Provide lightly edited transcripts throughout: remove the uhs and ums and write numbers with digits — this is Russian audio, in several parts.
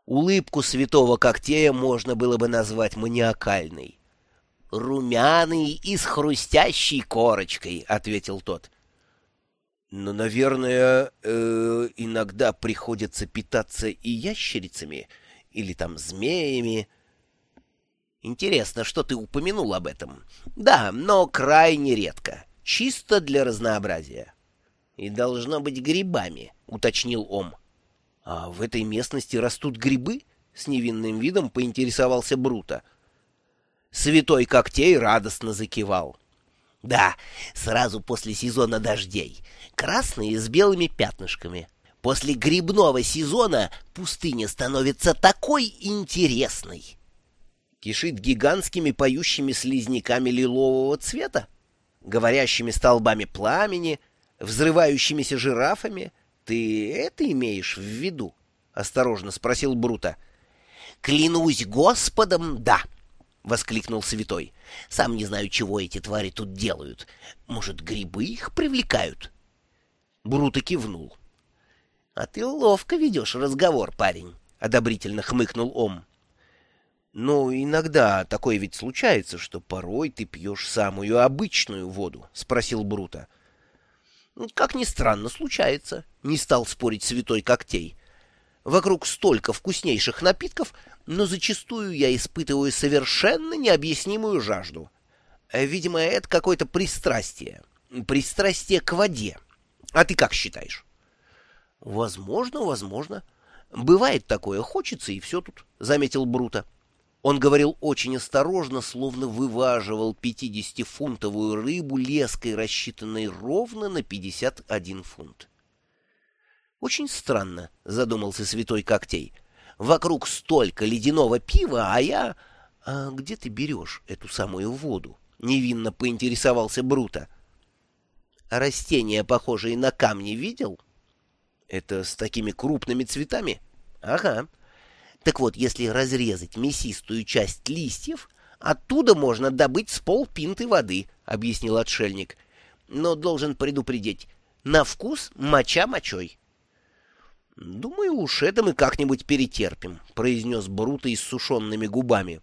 Улыбку святого Коктея можно было бы назвать маниакальной. «Румяный и с хрустящей корочкой», — ответил тот. «Но, наверное, иногда приходится питаться и ящерицами, или там змеями». «Интересно, что ты упомянул об этом. Да, но крайне редко, чисто для разнообразия». «И должно быть грибами», — уточнил Ом. «А в этой местности растут грибы?» — с невинным видом поинтересовался Бруто. Святой Коктей радостно закивал. «Да, сразу после сезона дождей. Красные с белыми пятнышками. После грибного сезона пустыня становится такой интересной». «Кишит гигантскими поющими слизняками лилового цвета, говорящими столбами пламени, взрывающимися жирафами. Ты это имеешь в виду?» — осторожно спросил Бруто. «Клянусь Господом, да!» — воскликнул святой. «Сам не знаю, чего эти твари тут делают. Может, грибы их привлекают?» Бруто кивнул. «А ты ловко ведешь разговор, парень», — одобрительно хмыкнул Ом. «Ну, иногда такое ведь случается, что порой ты пьешь самую обычную воду», — спросил Бруто. «Как ни странно, случается», — не стал спорить святой Коктей. «Вокруг столько вкуснейших напитков, но зачастую я испытываю совершенно необъяснимую жажду. Видимо, это какое-то пристрастие. Пристрастие к воде. А ты как считаешь?» «Возможно, возможно. Бывает такое, хочется, и все тут», — заметил Бруто. Он говорил очень осторожно, словно вываживал 50-фунтовую рыбу леской, рассчитанной ровно на 51 фунт. «Очень странно», — задумался святой Коктей. «Вокруг столько ледяного пива, а я...» «А где ты берешь эту самую воду?» — невинно поинтересовался Бруто. «А растения, похожие на камни, видел?» «Это с такими крупными цветами?» «Ага. Так вот, если разрезать мясистую часть листьев, оттуда можно добыть с полпинты воды», — объяснил отшельник. «Но должен предупредить, на вкус моча мочой». «Думаю, уж это мы как-нибудь перетерпим», — произнес Бруто иссушенными губами.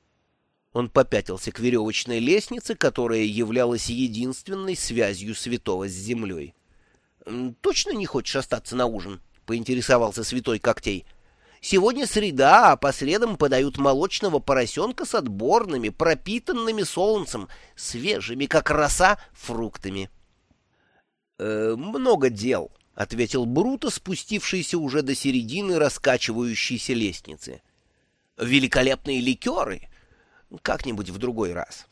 Он попятился к веревочной лестнице, которая являлась единственной связью святого с землей. «Точно не хочешь остаться на ужин?» — поинтересовался святой Коктей. «Сегодня среда, а по средам подают молочного поросенка с отборными, пропитанными солнцем, свежими, как роса, фруктами». «Много дел», — ответил Бруто, спустившийся уже до середины раскачивающейся лестницы. «Великолепные ликеры! Как-нибудь в другой раз».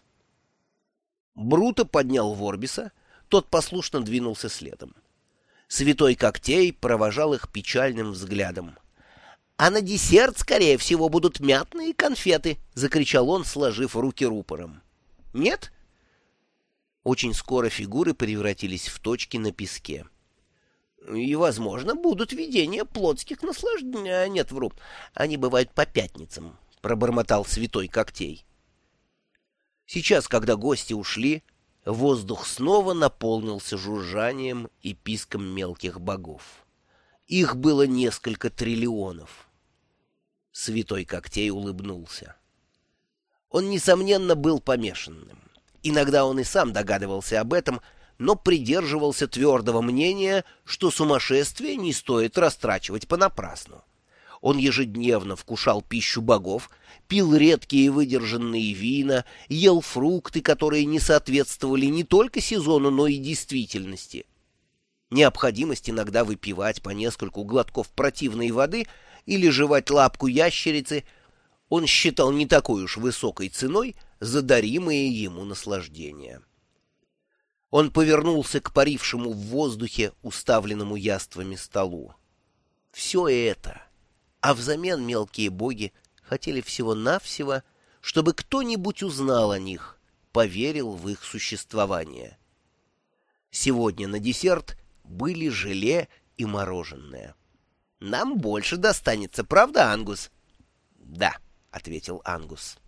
Бруто поднял Ворбиса, тот послушно двинулся следом. Святой Коктей провожал их печальным взглядом. «А на десерт, скорее всего, будут мятные конфеты!» — закричал он, сложив руки рупором. «Нет?» Очень скоро фигуры превратились в точки на песке. «И, возможно, будут видения плотских наслаждений. Нет, вру, они бывают по пятницам», — пробормотал святой Коктей. Сейчас, когда гости ушли, воздух снова наполнился жужжанием и писком мелких богов. Их было несколько триллионов. Святой Коктей улыбнулся. Он, несомненно, был помешанным. Иногда он и сам догадывался об этом, но придерживался твердого мнения, что сумасшествие не стоит растрачивать понапрасну. Он ежедневно вкушал пищу богов, пил редкие выдержанные вина, ел фрукты, которые не соответствовали не только сезону, но и действительности. Необходимость иногда выпивать по нескольку глотков противной воды или жевать лапку ящерицы он считал не такой уж высокой ценой за даримые ему наслаждения. Он повернулся к парившему в воздухе, уставленному яствами столу. Все это, а взамен мелкие боги хотели всего-навсего, чтобы кто-нибудь узнал о них, поверил в их существование. Сегодня на десерт были желе и мороженое. «Нам больше достанется, правда, Ангус?» «Да», — ответил Ангус.